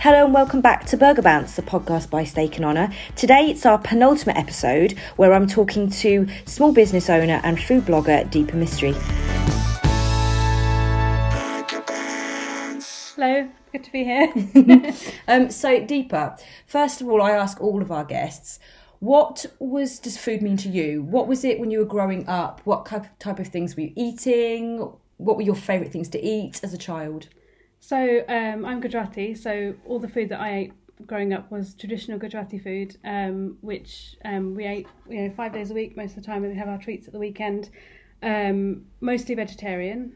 Hello and welcome back to Burger Bounce, the podcast by Steak and Honour. Today it's our penultimate episode where I'm talking to small business owner and food blogger Deepa Mistry. Hello, good to be here. So Deepa, first of all, I ask all of our guests, does food mean to you? What was it when you were growing up? What type of things were you eating? What were your favourite things to eat as a child? So I'm Gujarati, so all the food that I ate growing up was traditional Gujarati food, which we ate 5 days a week most of the time, and we have our treats at the weekend. Mostly vegetarian.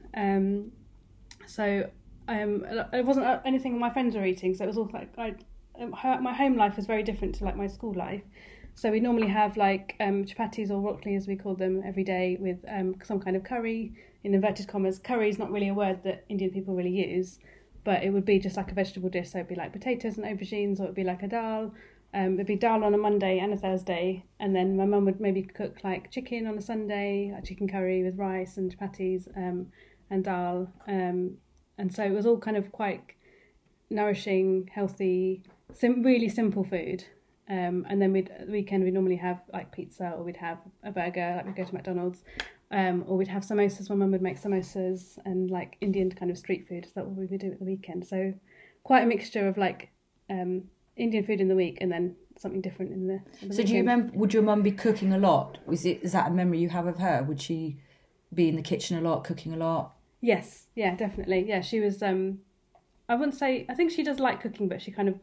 It wasn't anything my friends were eating, so it was all like my home life was very different to like my school life. So we normally have like chapatis or rotli as we call them every day with some kind of curry, in inverted commas. Curry is not really a word that Indian people really use, but it would be just like a vegetable dish. So it'd be like potatoes and aubergines, or it'd be like a dal. It'd be dal on a Monday and a Thursday, and then my mum would maybe cook like chicken on a Sunday, like chicken curry with rice and chapatis and dal. And so it was all kind of quite nourishing, healthy, really simple food. And then at the weekend we'd normally have like pizza, or we'd have a burger, like we'd go to McDonald's, or we'd have samosas. My mum would make samosas and like Indian kind of street food. So that's what we would do at the weekend. So quite a mixture of like Indian food in the week and then something different in the So weekend. do you remember, would your mum be cooking a lot? Is that a memory you have of her? Would she be in the kitchen a lot, cooking a lot? Yes, yeah, definitely. Yeah, she was. I wouldn't say. I think she does like cooking, but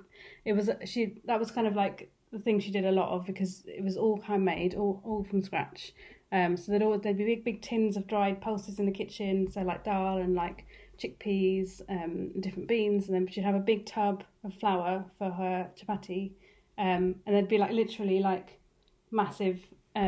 that was kind of like the thing she did a lot of, because it was all handmade, all from scratch. So there'd be big tins of dried pulses in the kitchen, so like dal and like chickpeas, different beans, and then she'd have a big tub of flour for her chapati, and there'd be like literally like massive.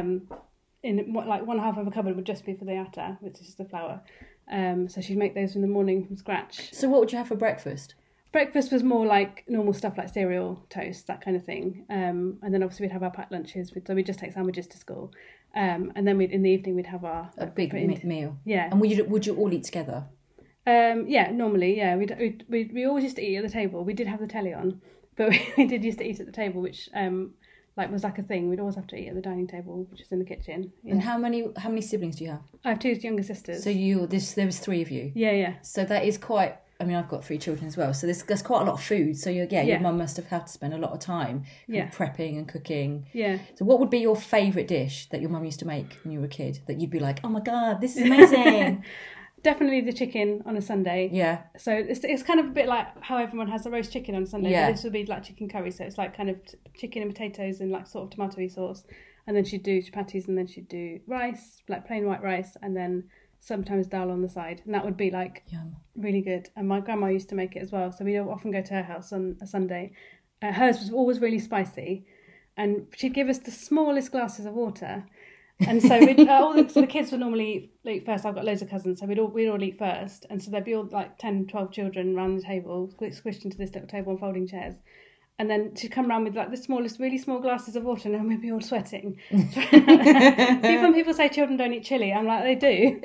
In what like one half of a cupboard would just be for the atta, which is just the flour. So she'd make those in the morning from scratch. So what would you have for breakfast? Breakfast was more like normal stuff like cereal, toast, that kind of thing. And then obviously we'd have our packed lunches. So we'd just take sandwiches to school. And then in the evening we'd have our a big meal. Yeah. And would you all eat together? Yeah, normally, yeah. We always used to eat at the table. We did have the telly on, but we did used to eat at the table, which was like a thing. We'd always have to eat at the dining table, which is in the kitchen. Yeah. And how many siblings do you have? I have two younger sisters. So there was three of you. Yeah. So that is quite. I mean, I've got three children as well, so there's quite a lot of food. So your mum must have had to spend a lot of time prepping and cooking. Yeah. So what would be your favourite dish that your mum used to make when you were a kid that you'd be like, oh my god, this is amazing? Definitely the chicken on a Sunday. Yeah. So it's kind of a bit like how everyone has the roast chicken on Sunday. Yeah. But this would be like chicken curry. So it's like kind of chicken and potatoes and like sort of tomatoey sauce. And then she'd do chapatis, and then she'd do rice, like plain white rice, and then sometimes dal on the side. And that would be like really good. And my grandma used to make it as well. So we'd often go to her house on a Sunday. Hers was always really spicy. And she'd give us the smallest glasses of water. And so the kids would normally eat first. I've got loads of cousins, so we'd all eat first. And so there'd be all like 10, 12 children around the table, squished into this little table on folding chairs. And then she'd come around with like the smallest, really small glasses of water, and then we'd be all sweating. When people say children don't eat chili, I'm like, they do.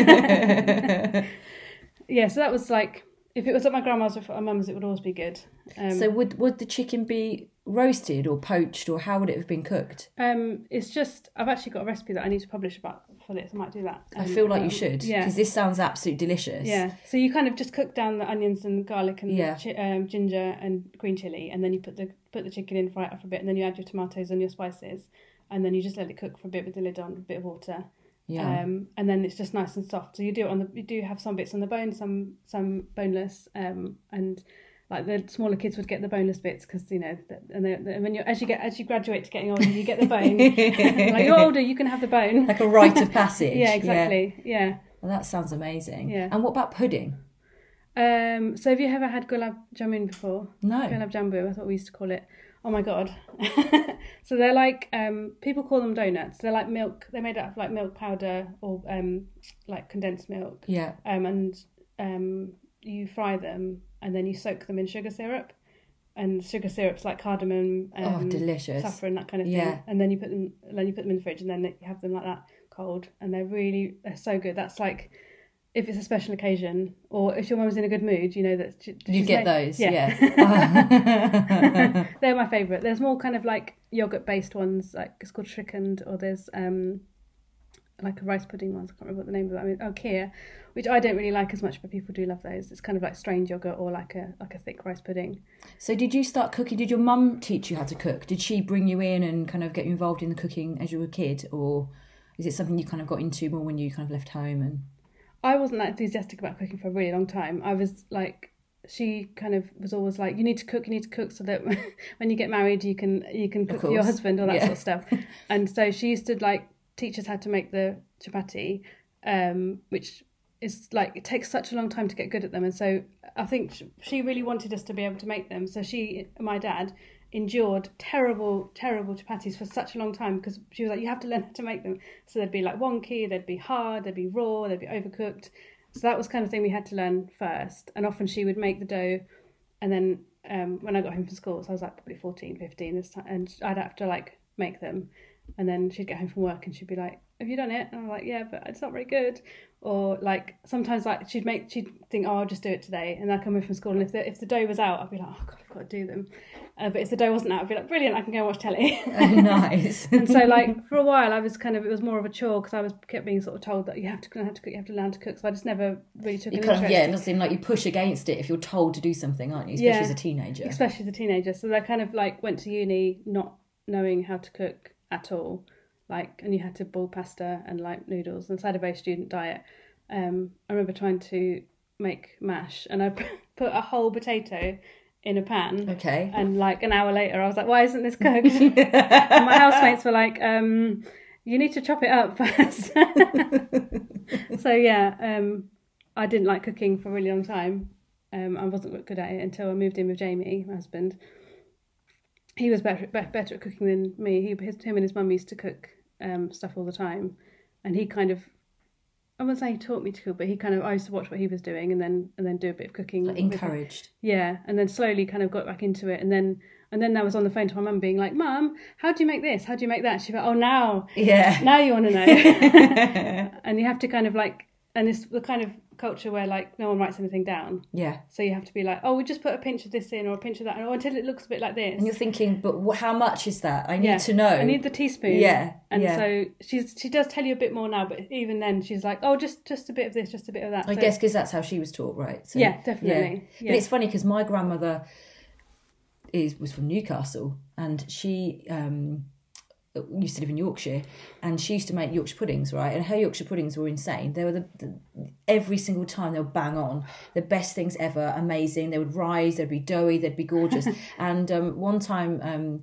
Yeah, so that was like, if it was at my grandma's or at my mum's, it would always be good. So would the chicken be roasted or poached, or how would it have been cooked? It's just, I've actually got a recipe that I need to publish for this. I might do that. I feel like you should, because this sounds absolutely delicious. Yeah, so you kind of just cook down the onions and garlic and ginger and green chilli, and then you put the chicken in, fry it up for a bit, and then you add your tomatoes and your spices, and then you just let it cook for a bit with the lid on, a bit of water. Yeah. And then it's just nice and soft. So you do have some bits on the bone, some boneless, and like the smaller kids would get the boneless bits, because and when as you graduate to getting older, you get the bone. Like you're older, you can have the bone, like a rite of passage. Yeah, exactly. Yeah. Well, that sounds amazing. Yeah. And what about pudding? So have you ever had gulab jamun before? No. Gulab jambu, that's what we used to call it. Oh my god. So they're like people call them donuts. They're like milk. They're made out of like milk powder or like condensed milk. Yeah. And you fry them, and then you soak them in sugar syrup. And sugar syrup's like cardamom, delicious, saffron, that kind of thing. Yeah. And then you put them in the fridge, and then you have them like that cold, and they're so good. That's like if it's a special occasion, or if your mum's in a good mood, you know that You get those, yeah. They're my favourite. There's more kind of like yogurt based ones, like it's called Shrikand, or there's like a rice pudding ones. I can't remember what the name of it. I mean, Kheer, which I don't really like as much, but people do love those. It's kind of like strained yogurt or like a thick rice pudding. So did you start cooking? Did your mum teach you how to cook? Did she bring you in and kind of get you involved in the cooking as you were a kid, or is it something you kind of got into more when you kind of left home? And I wasn't that enthusiastic about cooking for a really long time. I was like, she kind of was always like, you need to cook so that when you get married you can cook for your husband, all that sort of stuff. And so she used to like teach us how to make the chapati, which is like, it takes such a long time to get good at them. And so I think she really wanted us to be able to make them. So my dad endured terrible chapatis for such a long time, because she was like, you have to learn how to make them. So they'd be like wonky, they'd be hard, they'd be raw, they'd be overcooked. So that was kind of thing we had to learn first. And often she would make the dough, and then when I got home from school, so I was like probably 14, 15 this time, and I'd have to like make them. And then she'd get home from work and she'd be like, have you done it? And I'm like, yeah, but it's not very good. Or like sometimes like she'd think, oh, I'll just do it today. And I'd come in from school, and if the dough was out, I'd be like, oh God, I've got to do them. But if the dough wasn't out, I'd be like, brilliant, I can go and watch telly. Oh, nice. And so like for a while I was it was more of a chore, because I kept being sort of told that you have to learn how to cook, you have to learn to cook. So I just never really took an interest. It doesn't seem like you push against it if you're told to do something, aren't you? Especially as a teenager. Especially as a teenager. So I kind of like went to uni not knowing how to cook at all. Like, and you had to boil pasta and like noodles, and so I had a very student diet. I remember trying to make mash, and I put a whole potato in a pan. Okay. And like an hour later, I was like, why isn't this cooked? And my housemates were like, you need to chop it up first. So yeah, I didn't like cooking for a really long time. I wasn't good at it until I moved in with Jamie, my husband. He was better at cooking than me. Him and his mum used to cook stuff all the time, and he kind of, I wouldn't say he taught me to cook, but I used to watch what he was doing and then do a bit of cooking. Like encouraged. Yeah, and then slowly kind of got back into it, and then I was on the phone to my mum being like, Mum, how do you make this? How do you make that? She'd be like, oh, now you want to know. And you have to kind of like, and it's the kind of culture where like no one writes anything down. Yeah. So you have to be like, oh, we just put a pinch of this in or a pinch of that, or until it looks a bit like this. And you're thinking, but how much is that? I need to know. I need the teaspoon. Yeah. And so she does tell you a bit more now, but even then she's like, oh, just a bit of this, just a bit of that. I guess because that's how she was taught, right? So, yeah, definitely. Yeah. But it's funny because my grandmother was from Newcastle, and she used to live in Yorkshire, and she used to make Yorkshire puddings, right? And her Yorkshire puddings were insane. They were every single time they were bang on, the best things ever, amazing. They would rise, they'd be doughy, they'd be gorgeous. And one time,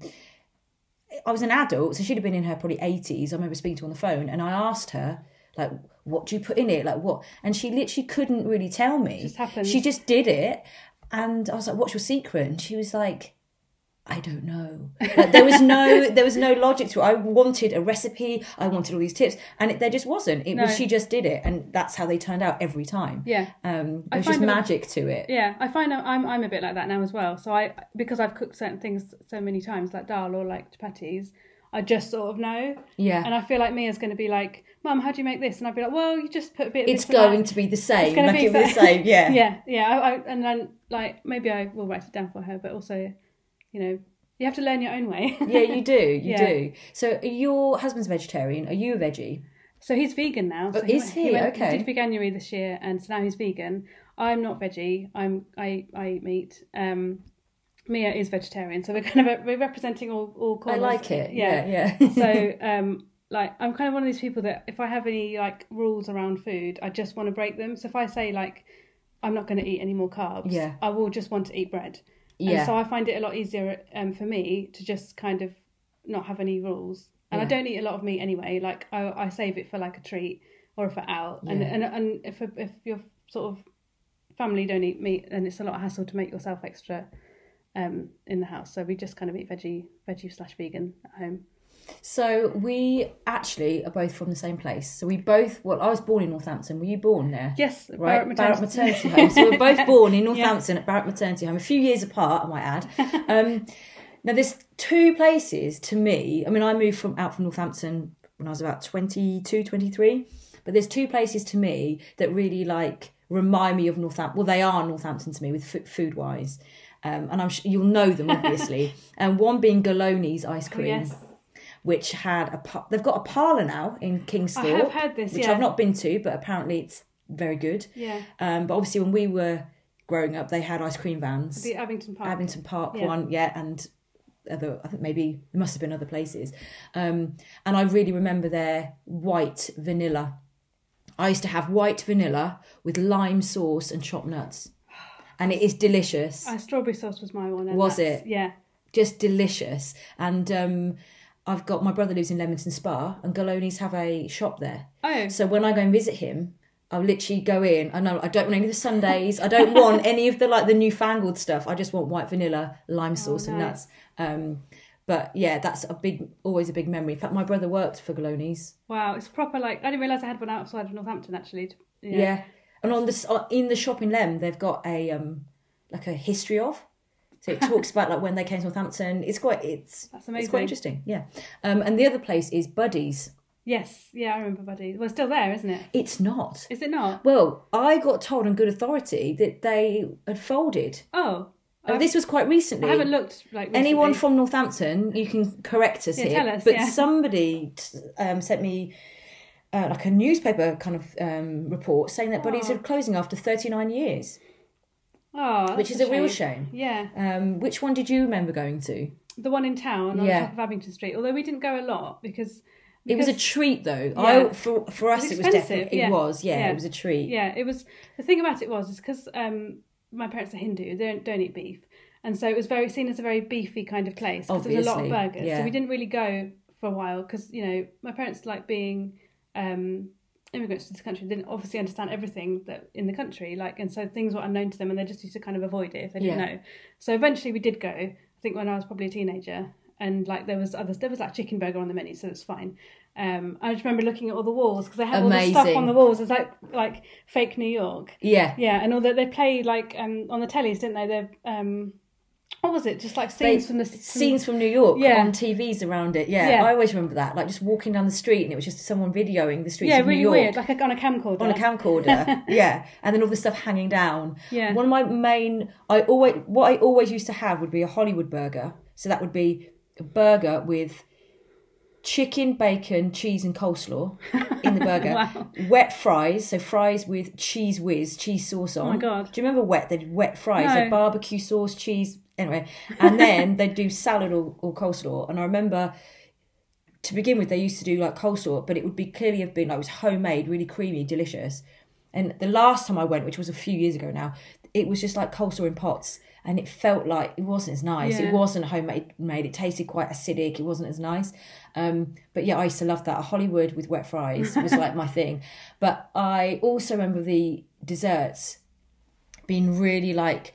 I was an adult, so she'd have been in her probably 80s. I remember speaking to her on the phone, and I asked her, like, what do you put in it? Like what? And she literally couldn't really tell me. It just happened. She just did it, and I was like, what's your secret? And she was like, I don't know. Like, there was no logic to it. I wanted a recipe. I wanted all these tips, and there just wasn't. She just did it, and that's how they turned out every time. Yeah, there's just magic to it. Yeah, I find I'm a bit like that now as well. So because I've cooked certain things so many times, like dal or like chapatis, I just sort of know. Yeah, and I feel like Mia's going to be like, Mum, how do you make this? And I'd be like, well, you just put a bit of this. It's going to be the same. It's going to be the same. Yeah, yeah. And then like maybe I will write it down for her, but also, you know, you have to learn your own way. Yeah, you do. You do. So your husband's vegetarian. Are you a veggie? So he's vegan now. So is he? Okay. He did Veganuary this year, and so now he's vegan. I'm not veggie. I eat meat. Mia is vegetarian, so we're representing all corners. I like it. Yeah. So like I'm kind of one of these people that if I have any like rules around food, I just want to break them. So if I say like I'm not going to eat any more carbs, I will just want to eat bread. Yeah. And so I find it a lot easier for me to just kind of not have any rules. And I don't eat a lot of meat anyway. Like I save it for like a treat or if we're out. Yeah. And if your sort of family don't eat meat, then it's a lot of hassle to make yourself extra in the house. So we just kind of eat veggie/vegan at home. So we actually are both from the same place. So we both, I was born in Northampton. Were you born there? Yes, right. Barratt Maternity Home. So we're both born in Northampton at Barratt Maternity Home, a few years apart, I might add. Now there's two places to me. I mean, I moved out from Northampton when I was about 22, 23. But there's two places to me that really like remind me of Northampton. Well, they are Northampton to me with food wise, and you'll know them obviously. And one being Galoni's ice cream. Yes. Which had they've got a parlour now in Kingsthorpe. I have heard this, which I've not been to, but apparently it's very good. Yeah. But obviously when we were growing up, they had ice cream vans. The Abington Park one, and other. I think maybe there must have been other places. And I really remember their white vanilla. I used to have white vanilla with lime sauce and chopped nuts, and it is delicious. Strawberry sauce was my one. Was it? Yeah. Just delicious. And I've got, my brother lives in Leamington Spa, and Galoni's have a shop there. Oh. So when I go and visit him, I'll literally go in. I don't want any of the sundaes. I don't want any of the newfangled stuff. I just want white vanilla, lime sauce and nuts. But yeah, that's always a big memory. In fact, my brother worked for Galoni's. Wow, it's proper I didn't realise I had one outside of Northampton actually. Yeah. And in the shop in Lem, they've got a a history of. So it talks about when they came to Northampton. That's amazing. It's quite interesting, yeah. And the other place is Buddy's. Yes, yeah, I remember Buddy's. Well, it's still there, isn't it? It's not. Is it not? Well, I got told on good authority that they had folded. Oh. This was quite recently. I haven't looked recently. Anyone from Northampton, you can correct us here. Tell us, but somebody sent me a newspaper kind of report saying that Buddy's are closing after 39 years. Oh, which is a real shame. Yeah. Which one did you remember going to? The one in town on top of Abington Street. Although we didn't go a lot because it was a treat though. Yeah. For us, it was definitely it was. Yeah, it was a treat. Yeah, it was. The thing about it was because my parents are Hindu. They don't eat beef, and so it was seen as a very beefy kind of place because there was a lot of burgers. Yeah. So we didn't really go for a while because my parents being immigrants to this country didn't obviously understand everything that in the country, and so things were unknown to them, and they just used to kind of avoid it if they didn't know. So eventually we did go. I think when I was probably a teenager, and there was chicken burger on the menu, so it's fine. I just remember looking at all the walls because they had all the stuff on the walls. It's like fake New York. Yeah, yeah, and all that they played on the tellies, didn't they? They're what was it? Just scenes from New York on TVs around it. Yeah, I always remember that. Just walking down the street and it was just someone videoing the streets of New York. Yeah, really weird. On a camcorder. On a camcorder. Yeah, and then all the stuff hanging down. Yeah. One of my main, what I always used to have would be a Hollywood burger. So that would be a burger with chicken, bacon, cheese and coleslaw in the burger. Wow. Wet fries, so fries with cheese whiz, cheese sauce on. Oh my God. Do you remember they did wet fries? No. So barbecue sauce, cheese, anyway. And then they'd do salad or coleslaw. And I remember, to begin with, they used to do coleslaw, but it would clearly have been it was homemade, really creamy, delicious. And the last time I went, which was a few years ago now, it was just coleslaw in pots. And it felt like it wasn't as nice. Yeah. It wasn't homemade. It tasted quite acidic. It wasn't as nice. But yeah, I used to love that. A Hollywood with wet fries was my thing. But I also remember the desserts being really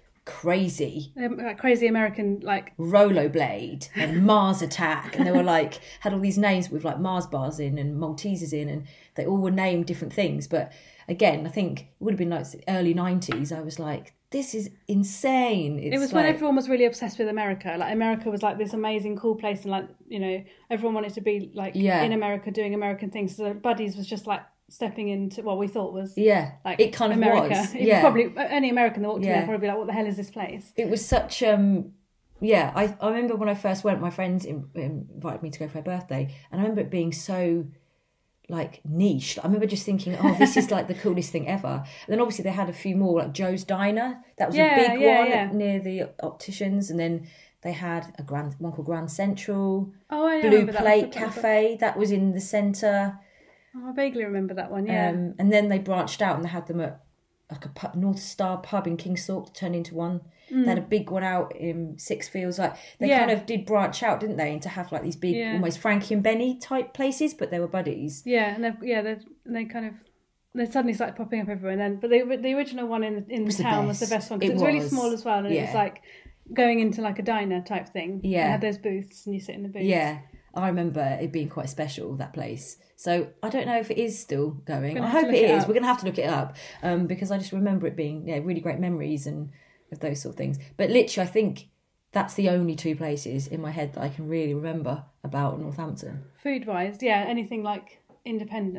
crazy. Crazy American Rollerblade and Mars Attack. And they were had all these names with Mars bars in and Maltesers in. And they all were named different things. But again, I think it would have been early 90s. I was this is insane. It was when everyone was really obsessed with America. America was this amazing, cool place, and everyone wanted to be in America doing American things. So Buddy's was just stepping into what we thought was it kind of America. was. It was probably any American that walked in there would probably be what the hell is this place? It was such I remember when I first went, my friends invited me to go for her birthday, and I remember it being so niche. I remember just thinking, this is the coolest thing ever. And then obviously they had a few more, Joe's Diner. That was a big one near the opticians. And then they had one called Grand Central. Oh, I Blue Plate Cafe. That was in the centre. Oh, I vaguely remember that one. Yeah. And then they branched out and they had them at a North Star pub in Kingsthorpe, turned into one. They had a big one out in Sixfields. They kind of did branch out, didn't they, and to have these big, almost Frankie and Benny type places, but they were Buddies. Yeah, and they suddenly started popping up everywhere. And then, but the original one in the town was the best one because it was really small as well, and it was going into a diner type thing. Yeah, they had those booths, and you sit in the booths. Yeah, I remember it being quite special, that place. So I don't know if it is still going. I hope it is. We're going to have to look it up because I just remember it being really great memories and of those sort of things. But literally, I think that's the only two places in my head that I can really remember about Northampton. Food-wise, anything independent.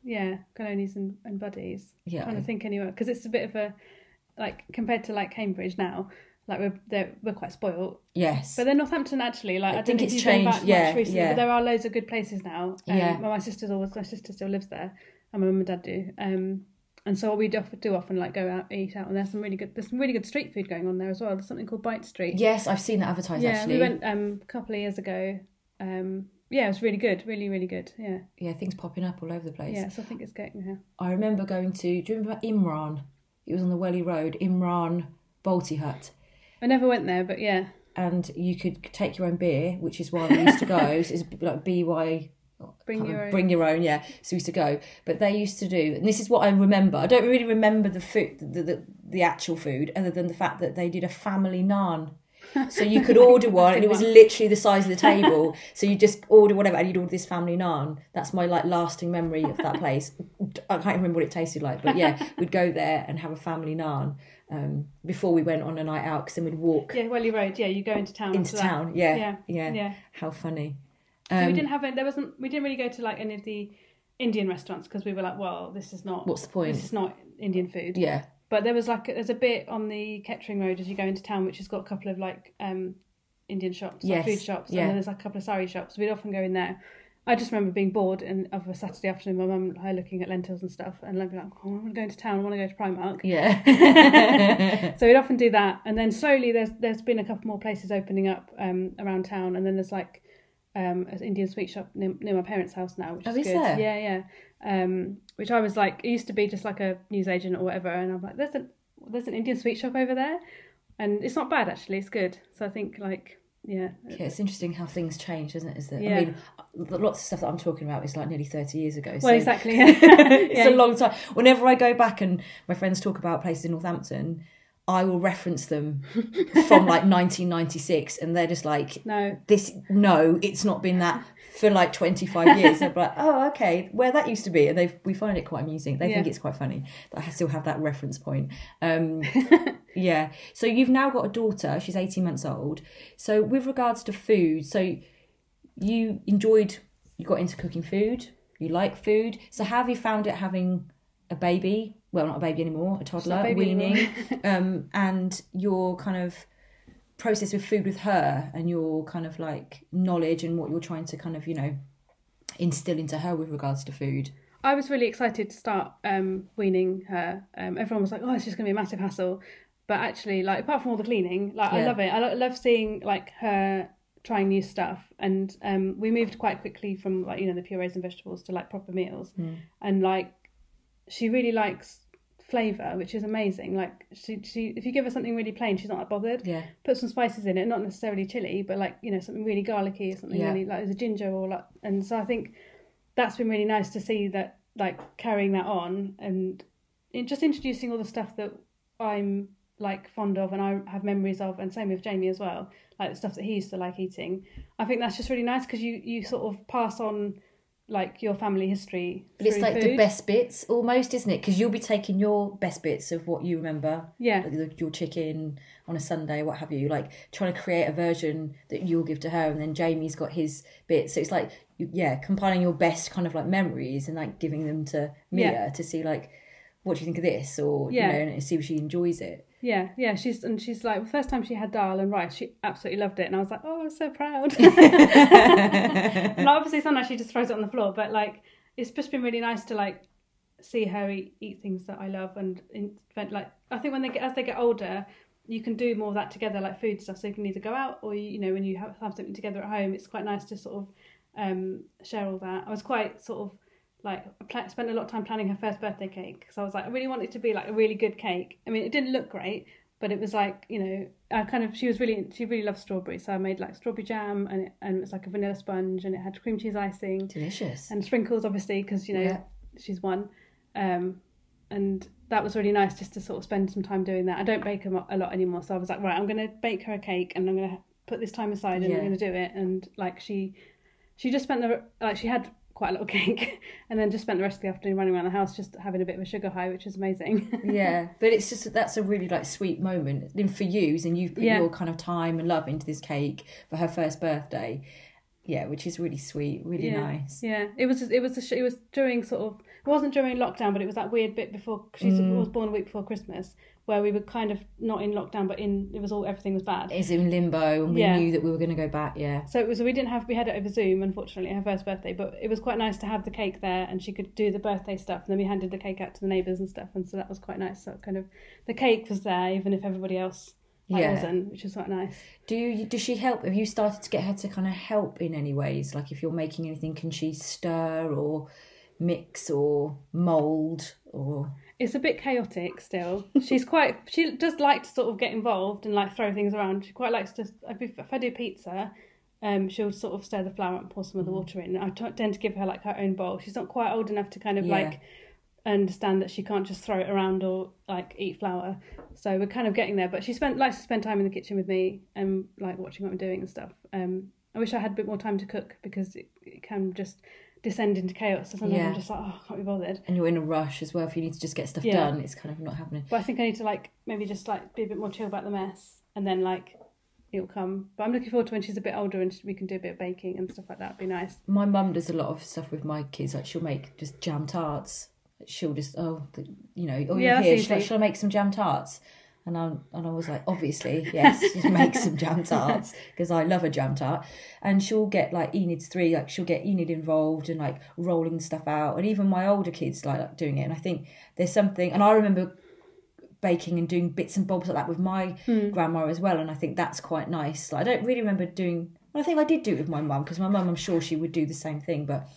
Colonies and Buddies. Yeah. I'm trying to think anywhere, because it's a bit of a, like, compared to like Cambridge now, like we're quite spoiled. Yes. But then Northampton, actually, like, I think don't know it's if you've been changed. back Yeah, much recently, yeah. but there are loads of good places now. Yeah. My sister still lives there, and my mum and dad do. And so we do often like go out, eat out, and there's some really good street food going on there as well. There's something called Bite Street. Yes, I've seen that advertised actually. We went a couple of years ago. It was really good, really, really good. Yeah. Yeah, things popping up all over the place. Yeah, so I think it's getting there. I remember going to, do you remember Imran? It was on the Welly Road, Imran Balti Hut. I never went there, but yeah. And you could take your own beer, which is why we used to go. It's like BY... Bring your own, yeah. So we used to go, but they used to do, and this is what I remember. I don't really remember the food, the actual food, other than the fact that they did a family naan. So you could order one, and it was literally the size of the table. So you just order whatever, and you'd order this family naan. That's my like lasting memory of that place. I can't remember what it tasted like, but yeah, we'd go there and have a family naan before we went on a night out, because then we'd walk. Yeah, Welly Road. Yeah, you go into town. Yeah. How funny. So we didn't really go to like any of the Indian restaurants, because we were like, well, this is not. What's the point? This is not Indian food. Yeah. But there's a bit on the Kettering Road as you go into town, which has got a couple of like Indian shops, like food shops, and then there's like a couple of sari shops. We'd often go in there. I just remember being bored of a Saturday afternoon, my mum and I looking at lentils and stuff, and I'd be like, oh, I want to go into town, I want to go to Primark. Yeah. So we'd often do that, and then slowly there's been a couple more places opening up around town, and then there's like an Indian sweet shop near my parents' house now, which is good. There? Yeah. Which I was like, it used to be just like a newsagent or whatever, and I'm like, there's an Indian sweet shop over there, and it's not bad actually, it's good. So I think like, yeah, it's interesting how things change, isn't it? Yeah. I mean, lots of stuff that I'm talking about is like nearly 30 years ago. Well, exactly. It's a long time. Whenever I go back and my friends talk about places in Northampton, I will reference them from like 1996, and they're just like, no, it's not been that for like 25 years. They're like, oh, okay, where that used to be, and we find it quite amusing. They think it's quite funny that I still have that reference point. Yeah. So you've now got a daughter. She's 18 months old. So with regards to food, so you got into cooking food. You like food. So how have you found it having a baby? Well, not a baby anymore, a toddler, weaning, and your kind of process with food with her, and your kind of like knowledge and what you're trying to kind of, instill into her with regards to food. I was really excited to start weaning her. Everyone was like, oh, it's just going to be a massive hassle. But actually, like, apart from all the cleaning, like, I love it. I love seeing like her trying new stuff. And we moved quite quickly from like, the purees and vegetables to like proper meals. And like, she really likes flavour, which is amazing. Like she if you give her something really plain, she's not that bothered. Yeah. Put some spices in it, not necessarily chili, but like, something really garlicky or something really like there's a ginger or like, and so I think that's been really nice to see that, like, carrying that on and just introducing all the stuff that I'm like fond of and I have memories of, and same with Jamie as well, like the stuff that he used to like eating. I think that's just really nice, because you sort of pass on like your family history. But it's like food. the best bits almost, isn't it? Because you'll be taking your best bits of what you remember. Yeah. Like your chicken on a Sunday, what have you, like trying to create a version that you'll give to her, and then Jamie's got his bits. So it's like, compiling your best kind of like memories and like giving them to Mia to see like, what do you think of this? Or, and see if she enjoys it. Yeah, she's like, the first time she had dal and rice, she absolutely loved it, and I was like, oh, I'm so proud. And obviously sometimes she just throws it on the floor, but like, it's just been really nice to like see her eat things that I love, and like, I think as they get older, you can do more of that together, like food stuff. So you can either go out, or when you have something together at home, it's quite nice to sort of share all that. I was quite sort of like, spent a lot of time planning her first birthday cake, because I was like, I really want it to be like a really good cake. I mean, it didn't look great, but it was like, she really loves strawberries, so I made like strawberry jam, and it's like a vanilla sponge, and it had cream cheese icing, delicious, and sprinkles obviously, because she's one, and that was really nice just to sort of spend some time doing that. I don't bake a lot anymore, so I was like, right, I'm going to bake her a cake, and I'm going to put this time aside, and I'm going to do it. And like, she just spent she had quite a lot of cake, and then just spent the rest of the afternoon running around the house just having a bit of a sugar high, which is amazing. Yeah, but it's just, that's a really like sweet moment. Then for you, and you've put your kind of time and love into this cake for her first birthday, which is really sweet, really nice. Yeah, it was during sort of, It wasn't during lockdown, but it was that weird bit before. She was born a week before Christmas, where we were kind of not in lockdown, but everything was bad. It's in limbo, and we knew that we were going to go back. Yeah. So we had it over Zoom, unfortunately, her first birthday. But it was quite nice to have the cake there, and she could do the birthday stuff. And then we handed the cake out to the neighbours and stuff, and so that was quite nice. So kind of the cake was there, even if everybody else wasn't, which was quite nice. Does she help? Have you started to get her to kind of help in any ways? Like if you're making anything, can she stir or mix or mould or? It's a bit chaotic still. She does like to sort of get involved and like throw things around. She quite likes to, if I do pizza, she'll sort of stir the flour and pour some of the water in. I tend to give her like her own bowl. She's not quite old enough to kind of like understand that she can't just throw it around or like eat flour. So we're kind of getting there. But she likes to spend time in the kitchen with me and like watching what I'm doing and stuff. I wish I had a bit more time to cook because it can just descend into chaos. So sometimes I'm just like, I can't be bothered. And you're in a rush as well. If you need to just get stuff done, it's kind of not happening. But I think I need to like maybe just like be a bit more chill about the mess, and then like it'll come. But I'm looking forward to when she's a bit older and we can do a bit of baking and stuff like that. It'd be nice. My mum does a lot of stuff with my kids. Like she'll make just jam tarts. She'll just you're here. Shall I make some jam tarts? And I was like, obviously, yes, just make some jam tarts because I love a jam tart. And she'll get like Enid's 3, like she'll get Enid involved and like rolling stuff out. And even my older kids like doing it. And I think there's something, and I remember baking and doing bits and bobs like that with my grandma as well. And I think that's quite nice. Like, I don't really remember doing, well, I think I did do it with my mum because my mum, I'm sure she would do the same thing. But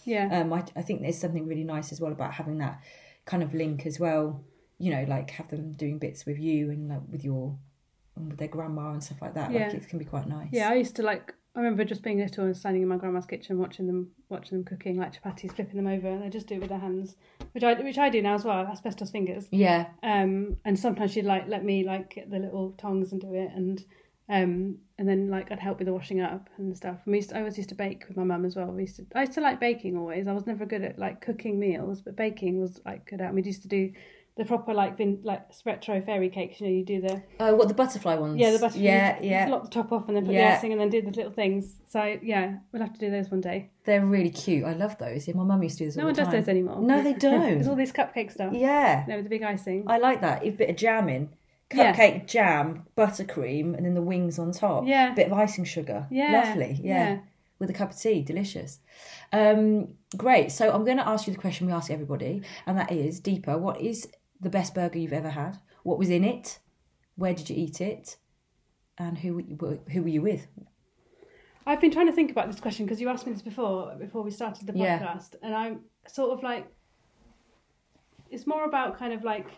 I think there's something really nice as well about having that kind of link as well. You know, like have them doing bits with you and like with their grandma and stuff like that. Like it can be quite nice. Yeah, I remember just being little and standing in my grandma's kitchen watching them cooking like chapatis, flipping them over, and they just do it with their hands, which I do now as well. Asbestos fingers. Yeah. And sometimes she'd like let me like get the little tongs and do it, and then like I'd help with the washing up and stuff. And I always used to bake with my mum as well. I used to like baking always. I was never good at like cooking meals, but baking was like good at. We used to do the proper like retro fairy cakes, you do the the butterfly ones. Yeah, the butterfly. Yeah. Lock the top off and then put the icing and then do the little things. So yeah, we'll have to do those one day. They're really cute. I love those. Yeah, my mum used to do this all the time. No one does those anymore. No, they don't. There's all this cupcake stuff. Yeah. With the big icing. I like that. A bit of jam in. Cupcake, jam, buttercream, and then the wings on top. Yeah. Bit of icing sugar. Yeah. Lovely. Yeah. With a cup of tea. Delicious. Great. So I'm going to ask you the question we ask everybody, and that is, Deepa, what is the best burger you've ever had? What was in it? Where did you eat it? And who were you with? I've been trying to think about this question because you asked me this before we started the podcast, and I'm sort of like, it's more about kind of like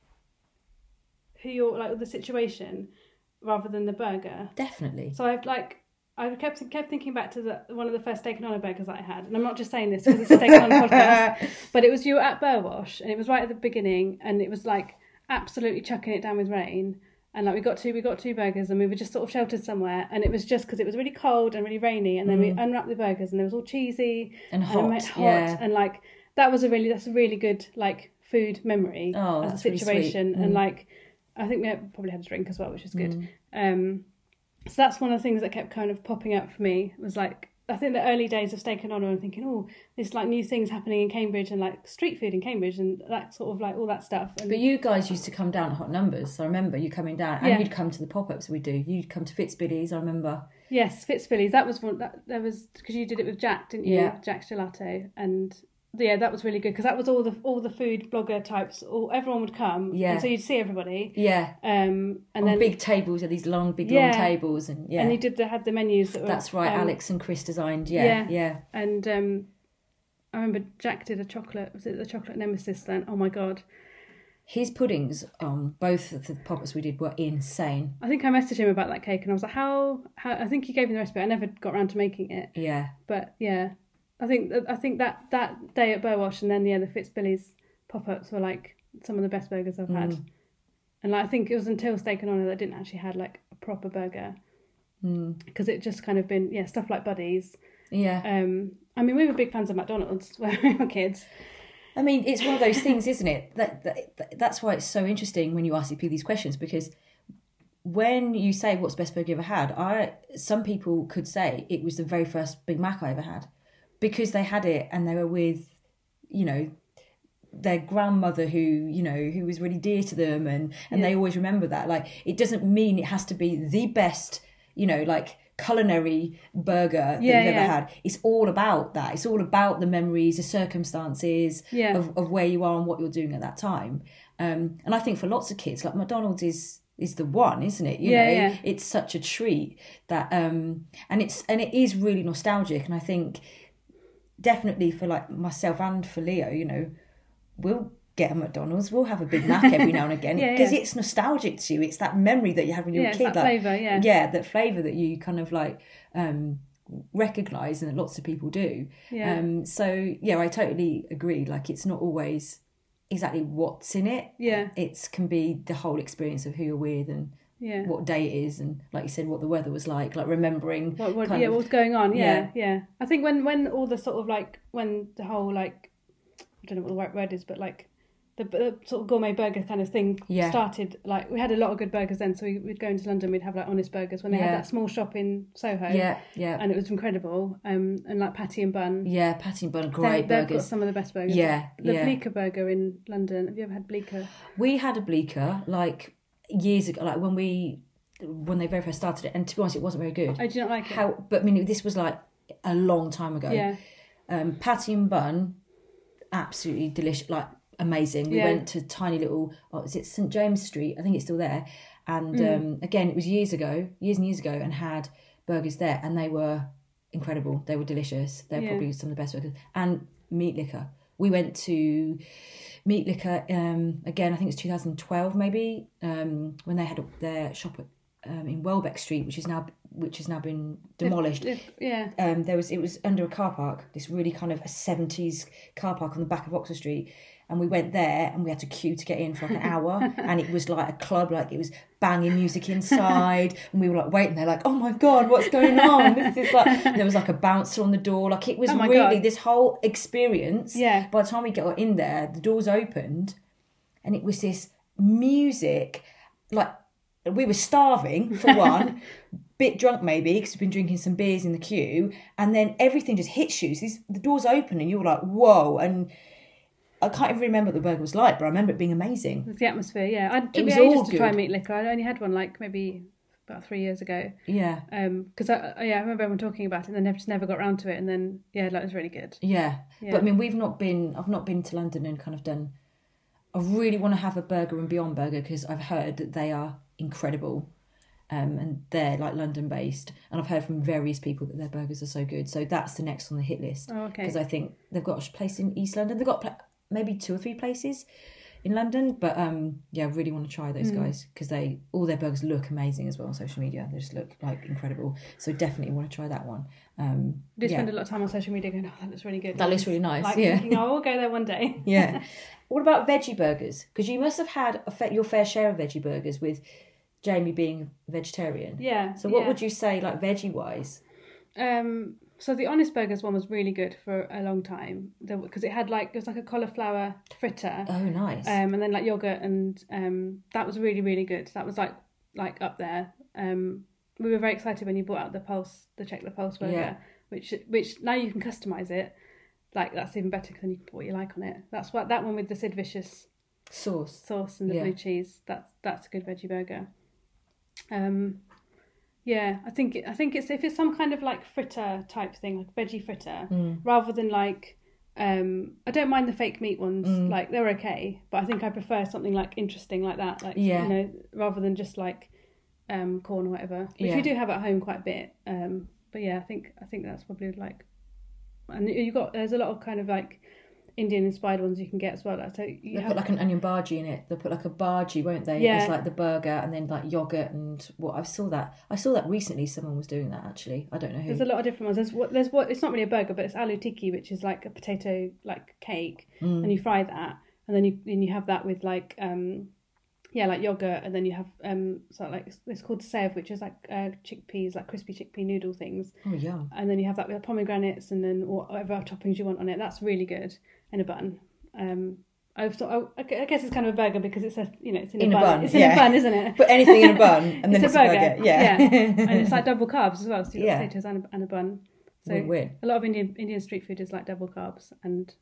who you're like, the situation rather than the burger. Definitely. So I kept thinking back to one of the first Steak and Honour burgers that I had, and I'm not just saying this because it's a Steak and Honour podcast, but it was you at Burwash, and it was right at the beginning, and it was like absolutely chucking it down with rain, and like we got two burgers, and we were just sort of sheltered somewhere, and it was just because it was really cold and really rainy, and then we unwrapped the burgers, and it was all cheesy and hot, and like that's a really good like food memory as a situation, really and like I think we probably had a drink as well, which is good. So that's one of the things that kept kind of popping up for me, was like, I think the early days of Steak and Honour and thinking, oh, there's like new things happening in Cambridge and like street food in Cambridge and that sort of like all that stuff. And, but you guys used to come down at Hot Numbers. So I remember you coming down and you'd come to the pop-ups we do. You'd come to Fitzbilly's, I remember. Yes, Fitzbilly's. That was one, that was because you did it with Jack, didn't you? Yeah. Jack's Gelato. And yeah, that was really good because that was all the food blogger types. Everyone would come, and so you'd see everybody. Yeah. And on then big tables, these long tables, and and you had the menus that were. That's right. Alex and Chris designed. Yeah. And I remember Jack did a chocolate. Was it the chocolate nemesis then? Oh my god. His puddings on both of the pop-ups we did were insane. I think I messaged him about that cake, and I was like, how? I think he gave me the recipe. I never got around to making it. Yeah. But yeah. I think that day at Burwash and then the Fitzbilly's pop-ups were like some of the best burgers I've had, and like, I think it was until Steak and Honour that I didn't actually had like a proper burger, because it just kind of been stuff like Buddies. Yeah. I mean, we were big fans of McDonald's when we were kids. I mean, it's one of those things, isn't it? That's why it's so interesting when you ask people these questions, because when you say what's the best burger you ever had, some people could say it was the very first Big Mac I ever had. Because they had it and they were with, their grandmother who was really dear to them, and they always remember that. Like, it doesn't mean it has to be the best, like culinary burger that you've ever had. It's all about that. It's all about the memories, the circumstances of where you are and what you're doing at that time. And I think for lots of kids, like McDonald's is the one, isn't it? You know, it's such a treat that and it is really nostalgic. And I think definitely for like myself and for Leo, we'll get a McDonald's, we'll have a Big Mac every now and again because it's nostalgic to you. It's that memory that you had when you were a kid. That flavour, that flavour that you kind of like recognise, and that lots of people do. So I totally agree. Like, it's not always exactly what's in it. It can be the whole experience of who you're with and what day it is, and like you said, what the weather was like remembering what's going on. I think when all the sort of like, when the whole like, I don't know what the right word is, but like the sort of gourmet burger kind of thing started, like we had a lot of good burgers then, so we'd go into London, we'd have like Honest Burgers when they had that small shop in Soho, and it was incredible, and like Patty and Bun, Patty and Bun, great burgers. They've got some of the best burgers. The Bleecker burger in London, have you ever had Bleecker? We had a Bleecker like years ago, like when they very first started it, and to be honest, it wasn't very good. I do not like it. But I mean, this was like a long time ago. Patty and Bun, absolutely delicious, like amazing. We went to tiny little, is it St James Street? I think it's still there. And again, it was years and years ago, and had burgers there, and they were incredible. They were delicious. They're probably some of the best burgers. And Meat Liquor. We went to Meat Liquor again, I think it's 2012 maybe, when they had their shop in Welbeck Street, which has now been demolished. It was under a car park, this really kind of a 70s car park on the back of Oxford Street. And we went there, and we had to queue to get in for like an hour. And it was like a club, like it was banging music inside. And we were like waiting there, like, oh my God, what's going on? This is like, there was like a bouncer on the door. Like, it was really this whole experience. By the time we got in there, the doors opened, and it was this music. Like, we were starving for one, bit drunk maybe because we've been drinking some beers in the queue, and then everything just hits you. So the doors open, and you were like, whoa. And I can't even remember what the burger was like, but I remember it being amazing. It's the atmosphere, It took me ages to try Meat Liquor. I only had one like maybe about 3 years ago. Because I remember everyone talking about it, and then I just never got around to it. And then it was really good. But I mean, I've not been to London and kind of done. I really want to have a Burger and Beyond burger because I've heard that they are incredible. And they're like London based, and I've heard from various people that their burgers are so good. So that's the next on the hit list. Because I think they've got a place in East London. They've got maybe 2 or 3 places in London, but I really want to try those guys because all their burgers look amazing as well on social media. They just look like incredible. So definitely want to try that one. Do spend a lot of time on social media going, that looks really good. That looks really nice. Like thinking, I'll go there one day. What about veggie burgers? Because you must have had your fair share of veggie burgers with Jamie being vegetarian. So what would you say, like, veggie wise? So the Honest Burgers one was really good for a long time because it was like a cauliflower fritter. Oh, nice. And then like yogurt, and that was really, really good. That was like up there. We were very excited when you brought out the Check the Pulse burger, which now you can customise it. Like, that's even better because then you can put what you like on it. That's what that one with the Sid Vicious sauce and the blue cheese. That's a good veggie burger. I think it's if it's some kind of like fritter type thing, like veggie fritter, rather than like I don't mind the fake meat ones, like they're okay, but I think I prefer something like interesting like that, like rather than just like corn or whatever, which we do have at home quite a bit. But I think that's probably like, and there's a lot of kind of like Indian inspired ones you can get as well. Like, so they'll put like an onion bhaji in it. They'll put like a bhaji, won't they? It's like the burger, and then like yogurt and what. I saw that recently. Someone was doing that actually. I don't know who. There's a lot of different ones. There's what it's not really a burger, but it's aloo tikki, which is like a potato like cake, and you fry that, and then you have that with like like yogurt, and then you have it's called sev, which is like chickpeas, like crispy chickpea noodle things. Oh yeah. And then you have that with pomegranates, and then whatever toppings you want on it. That's really good in a bun. I guess it's kind of a burger because it's it's in a bun. It's in a bun, isn't it? Put anything in a bun, and then it's a burger. And it's like double carbs as well. So you've got potatoes and a bun. So Win-win. A lot of Indian street food is like double carbs, and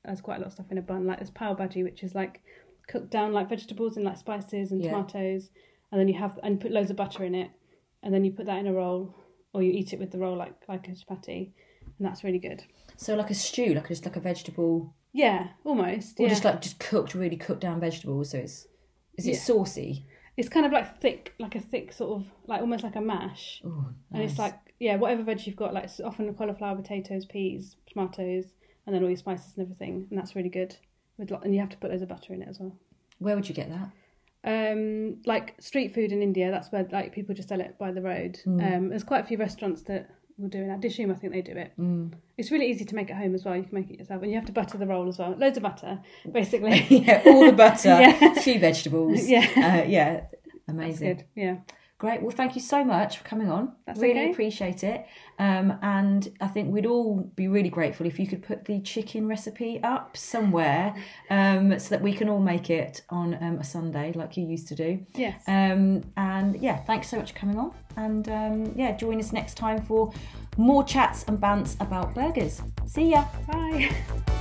has quite a lot of stuff in a bun. Like there's pav bhaji, which is like cooked down like vegetables and like spices and tomatoes, and then you put loads of butter in it, and then you put that in a roll, or you eat it with the roll like a chapati, and that's really good. So like a stew, just like a vegetable. Yeah, almost. Or just really cooked down vegetables. So is it saucy? It's kind of like a thick sort of like almost like a mash. Ooh, nice. And it's like whatever veg you've got, like it's often cauliflower, potatoes, peas, tomatoes, and then all your spices and everything, and that's really good. And you have to put loads of butter in it as well. Where would you get that? Like street food in India, that's where like people just sell it by the road. There's quite a few restaurants that will do it. At Dishoom, I think they do it. It's really easy to make at home as well. You can make it yourself, and you have to butter the roll as well. Loads of butter, basically. All the butter, a few vegetables. Yeah, amazing. That's good. Yeah. Great. Well, thank you so much for coming on. That's really okay. appreciate it. And I think we'd all be really grateful if you could put the chicken recipe up somewhere so that we can all make it on a Sunday like you used to do. Yes. And thanks so much for coming on. And join us next time for more chats and bants about burgers. See ya. Bye.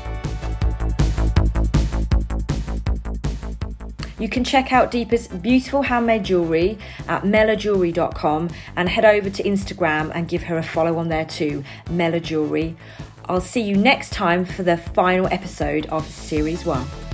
You can check out Deepa's beautiful handmade jewellery at mellajewellery.com and head over to Instagram and give her a follow on there too, Mella Jewellery. I'll see you next time for the final episode of Series 1.